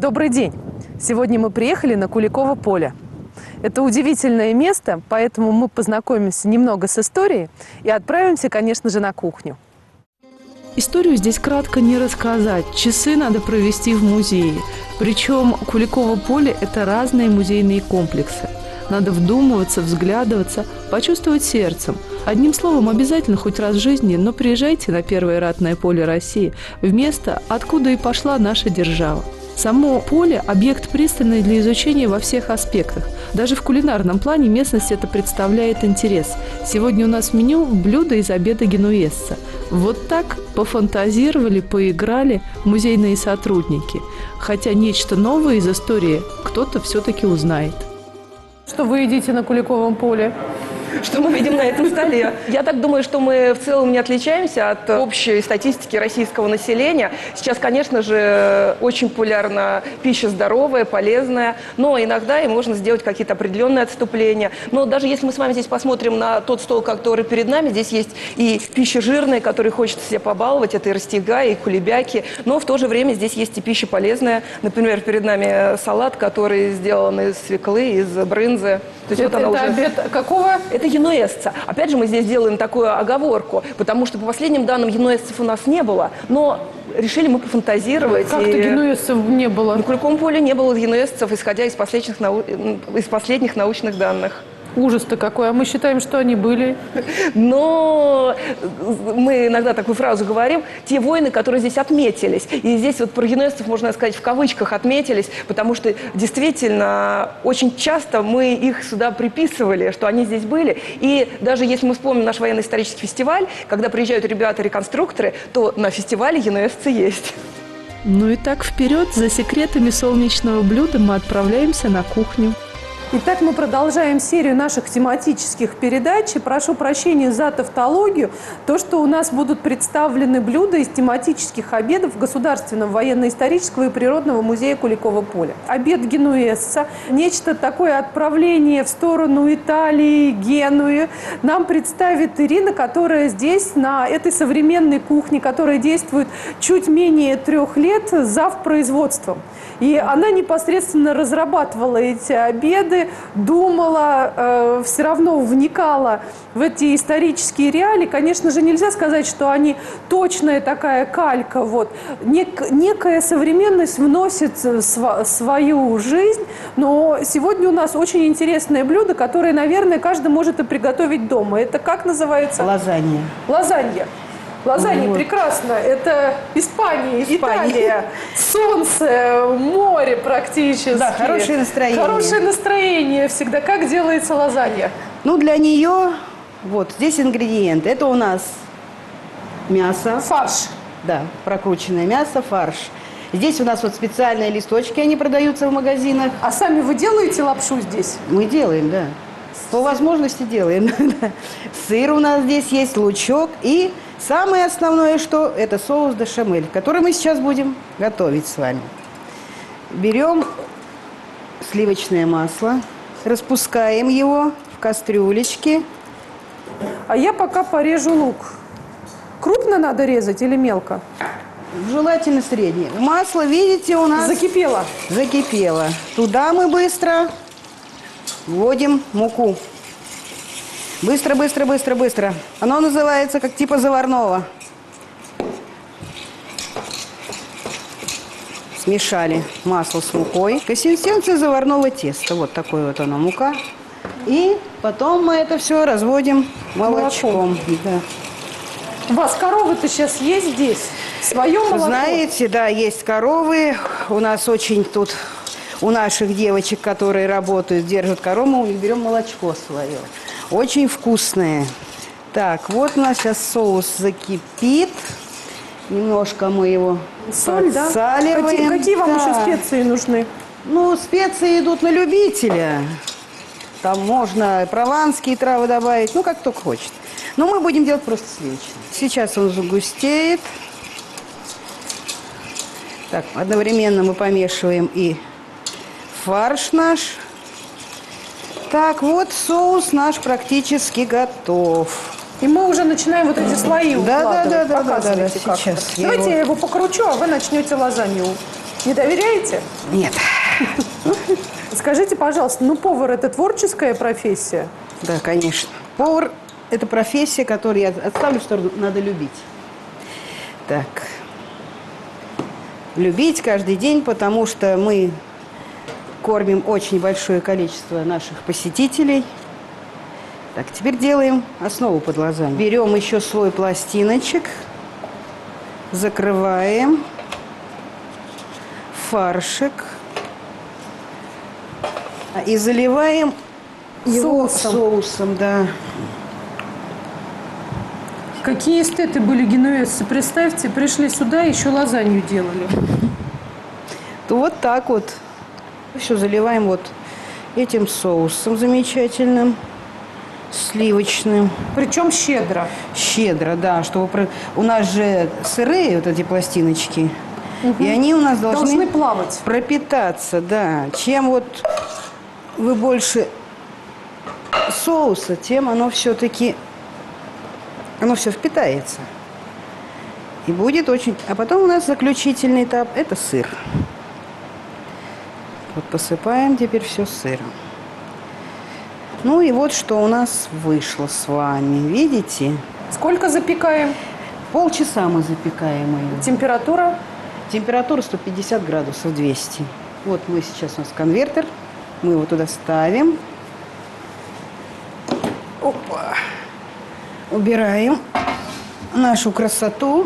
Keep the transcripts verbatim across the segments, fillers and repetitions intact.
Добрый день! Сегодня мы приехали на Куликово поле. Это удивительное место, поэтому мы познакомимся немного с историей и отправимся, конечно же, на кухню. Историю здесь кратко не рассказать. Часы надо провести в музее. Причем Куликово поле – это разные музейные комплексы. Надо вдумываться, взглядываться, почувствовать сердцем. Одним словом, обязательно хоть раз в жизни, но приезжайте на первое ратное поле России, в место, откуда и пошла наша держава. Само поле – объект пристальный для изучения во всех аспектах. Даже в кулинарном плане местность это представляет интерес. Сегодня у нас в меню блюда из обеда генуэзца. Вот так пофантазировали, поиграли музейные сотрудники. Хотя нечто новое из истории кто-то все-таки узнает. Что вы едите на Куликовом поле? Что мы видим на этом столе. Я так думаю, что мы в целом не отличаемся от общей статистики российского населения. Сейчас, конечно же, очень популярна пища здоровая, полезная, но иногда и можно сделать какие-то определенные отступления. Но даже если мы с вами здесь посмотрим на тот стол, который перед нами, здесь есть и пища жирная, которой хочется себе побаловать, это и растяга, и кулебяки, но в то же время здесь есть и пища полезная. Например, перед нами салат, который сделан из свеклы, из брынзы. То есть это вот это уже... обед какого? Это генуэзца. Опять же, мы здесь делаем такую оговорку, потому что по последним данным генуэзцев у нас не было, но решили мы пофантазировать. Как-то и... генуэзцев не было. На Куликовом поле не было генуэзцев, исходя из последних, нау... из последних научных данных. Ужас-то какой, а мы считаем, что они были. Но мы иногда такую фразу говорим, те войны, которые здесь отметились. И здесь вот про генуэзцев, можно сказать, в кавычках отметились, потому что действительно очень часто мы их сюда приписывали, что они здесь были. И даже если мы вспомним наш военно-исторический фестиваль, когда приезжают ребята-реконструкторы, то на фестивале генуэзцы есть. Ну и так вперед, за секретами солнечного блюда мы отправляемся на кухню. Итак, мы продолжаем серию наших тематических передач. И прошу прощения за тавтологию. То, что у нас будут представлены блюда из тематических обедов Государственного военно-исторического и природного музея Куликово поле. Обед генуэзца, нечто такое отправление в сторону Италии, Генуи, нам представит Ирина, которая здесь, на этой современной кухне, которая действует чуть менее трех лет, зав. Производством. И она непосредственно разрабатывала эти обеды, думала, э, все равно вникала в эти исторические реалии. Конечно же, нельзя сказать, что они точная такая калька. Вот. Нек, некая современность вносит св, свою жизнь, но сегодня у нас очень интересное блюдо, которое, наверное, каждый может и приготовить дома. Это как называется? Лазанья. Лазанья. Лазанья, вот. Прекрасно. Это Испания, Испания. Италия, солнце, море практически. Да, хорошее настроение. Хорошее настроение всегда. Как делается лазанья? Ну, для нее, вот, здесь ингредиенты. Это у нас мясо. Фарш. Да, прокрученное мясо, фарш. Здесь у нас вот специальные листочки, они продаются в магазинах. А сами вы делаете лапшу здесь? Мы делаем, да. По возможности делаем. Сыр у нас здесь есть, лучок и... Самое основное, что это соус бешамель, который мы сейчас будем готовить с вами. Берем сливочное масло, распускаем его в кастрюлечке. А я пока порежу лук. Крупно надо резать или мелко? Желательно среднее. Масло, видите, у нас... Закипело. Закипело. Туда мы быстро вводим муку. Быстро, быстро, быстро, быстро. Оно называется как типа заварного. Смешали масло с мукой. Консистенция заварного теста. Вот такое вот оно, мука. И потом мы это все разводим молочком. Молоком. Да. У вас коровы-то сейчас есть здесь? Свое молоко? Знаете, да, есть коровы. У нас очень тут, у наших девочек, которые работают, держат корову, мы берем молочко свое. Очень вкусные. Так, вот у нас сейчас соус закипит. Немножко мы его Соль, да? подсаливаем. Какие, какие вам да. еще специи нужны? Ну, специи идут на любителя. Там можно прованские травы добавить, ну, как только хочет. Но мы будем делать просто сливочный. Сейчас он загустеет. Так, одновременно мы помешиваем и фарш наш. Так, вот соус наш практически готов. И мы уже начинаем вот эти слои да, укладывать. Да, да, да, да, да, да, сейчас. сейчас. Давайте я я его... его покручу, а вы начнете лазанью Не доверяете? Нет. Скажите, пожалуйста, ну повар – это творческая профессия? Да, конечно. Повар – это профессия, которую я отставлю, что надо любить. Так. Любить каждый день, потому что мы кормим очень большое количество наших посетителей. Так, теперь делаем основу под лазанью. Берем еще слой пластиночек, закрываем фаршик и заливаем его Соусом. соусом, да. Какие эстеты были генуэзцы? Представьте, пришли сюда, еще лазанью делали. То вот так вот. Еще заливаем вот этим соусом замечательным, сливочным. Причем щедро. Щедро, да, чтобы про- у нас же сырые вот эти пластиночки, и они у нас должны, Должны плавать. пропитаться, да. Чем вот вы больше соуса, тем оно все-таки, оно все впитается. И будет очень... А потом у нас заключительный этап – это сыр. Вот посыпаем теперь все сыром. Ну и вот что у нас вышло с вами. Видите? Сколько запекаем? Полчаса мы запекаем ее. Температура? Температура сто пятьдесят градусов, двести. Вот мы сейчас, у нас конвертер. Мы его туда ставим. Опа. Убираем нашу красоту.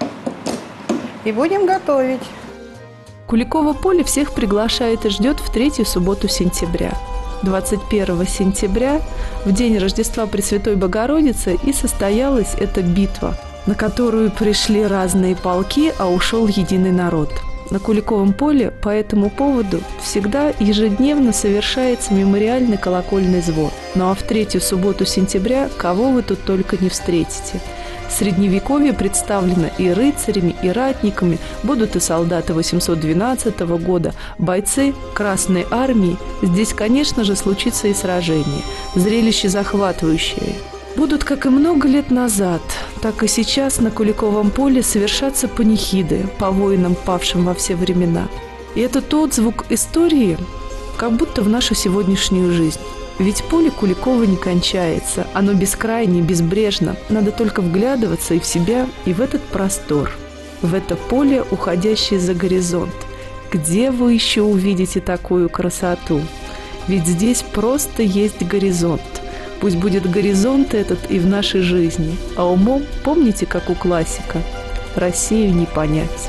И будем готовить. Куликово поле всех приглашает и ждет в третью субботу сентября. двадцать первого сентября, в день Рождества Пресвятой Богородицы, и состоялась эта битва, на которую пришли разные полки, а ушел единый народ. На Куликовом поле по этому поводу всегда ежедневно совершается мемориальный колокольный звон. Ну а в третью субботу сентября кого вы тут только не встретите. Средневековье представлено и рыцарями, и ратниками, будут и солдаты восемьсот двенадцатого года, бойцы Красной Армии. Здесь, конечно же, случится и сражение. Зрелище захватывающее. Будут, как и много лет назад, так и сейчас на Куликовом поле совершаться панихиды по воинам, павшим во все времена. И это тот звук истории, как будто в нашу сегодняшнюю жизнь. Ведь поле Куликова не кончается, оно бескрайне, безбрежно. Надо только вглядываться и в себя, и в этот простор, в это поле, уходящее за горизонт. Где вы еще увидите такую красоту? Ведь здесь просто есть горизонт. Пусть будет горизонт этот и в нашей жизни, а умом, помните, как у классика, Россию не понять.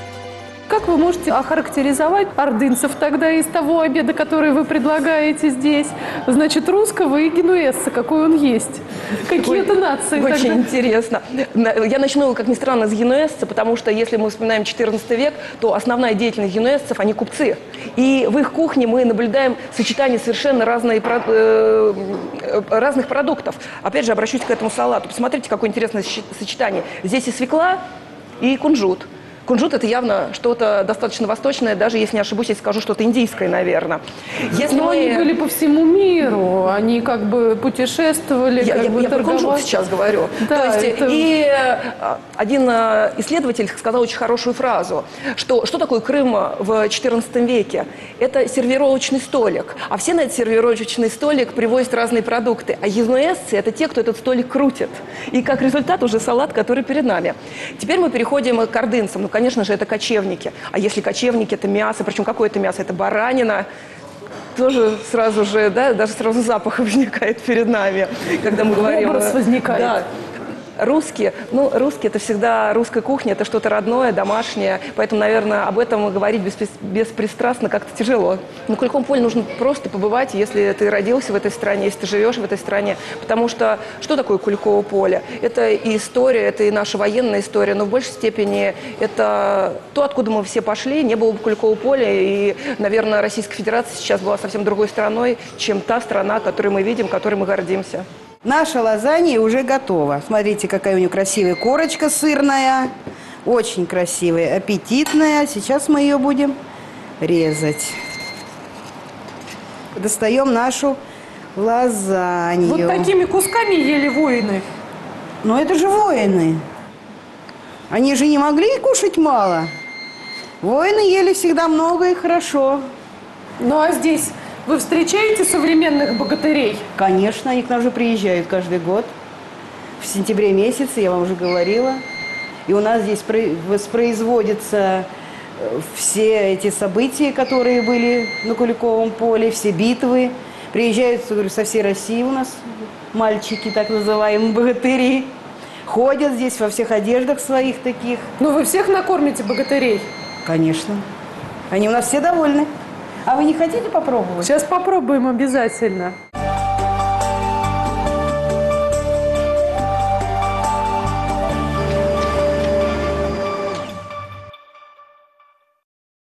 Как вы можете охарактеризовать ордынцев тогда из того обеда, который вы предлагаете здесь? Значит, русского и генуэзца, какой он есть. Какие это нации Очень тогда? интересно. Я начну, как ни странно, с генуэзца, потому что если мы вспоминаем четырнадцатый век, то основная деятельность генуэзцев – они купцы. И в их кухне мы наблюдаем сочетание совершенно разные, э, разных продуктов. Опять же, обращусь к этому салату. Посмотрите, какое интересное сочетание. Здесь и свекла, и кунжут. Кунжут – это явно что-то достаточно восточное, даже если не ошибусь, я скажу что-то индийское, наверное. Если Но мы... они были по всему миру, они как бы путешествовали, Я, как я, бы я про кунжут торговали. сейчас говорю. Да, То есть, это... и один исследователь сказал очень хорошую фразу, что что такое Крым в четырнадцатом веке? Это сервировочный столик. А все на этот сервировочный столик привозят разные продукты. А генуэзцы – это те, кто этот столик крутит. И как результат уже салат, который перед нами. Теперь мы переходим к ордынцам. Ну, конечно же, это кочевники. А если кочевники – это мясо, причем какое это мясо? Это баранина. Тоже сразу же, да, даже сразу запах возникает перед нами, когда мы говорим. Образ возникает. Да. Русские, ну, русские – это всегда русская кухня, это что-то родное, домашнее, поэтому, наверное, об этом говорить беспри- беспристрастно как-то тяжело. На Куликовом поле нужно просто побывать, если ты родился в этой стране, если ты живешь в этой стране, потому что что такое Куликово поле? Это и история, это и наша военная история, но в большей степени это то, откуда мы все пошли. Не было бы Куликового поля, и, наверное, Российская Федерация сейчас была совсем другой страной, чем та страна, которую мы видим, которой мы гордимся. Наша лазанья уже готова. Смотрите, какая у нее красивая корочка сырная. Очень красивая, аппетитная. Сейчас мы ее будем резать. Достаем нашу лазанью. Вот такими кусками ели воины. Но это же воины. Они же не могли кушать мало. Воины ели всегда много и хорошо. Ну а здесь вы встречаете современных богатырей? Конечно, они к нам же приезжают каждый год. В сентябре месяце, я вам уже говорила. И у нас здесь воспроизводятся все эти события, которые были на Куликовом поле, все битвы. Приезжают, говорю, со всей России у нас мальчики, так называемые богатыри. Ходят здесь во всех одеждах своих таких. Ну вы всех накормите богатырей? Конечно. Они у нас все довольны. А вы не хотите попробовать? Сейчас попробуем обязательно.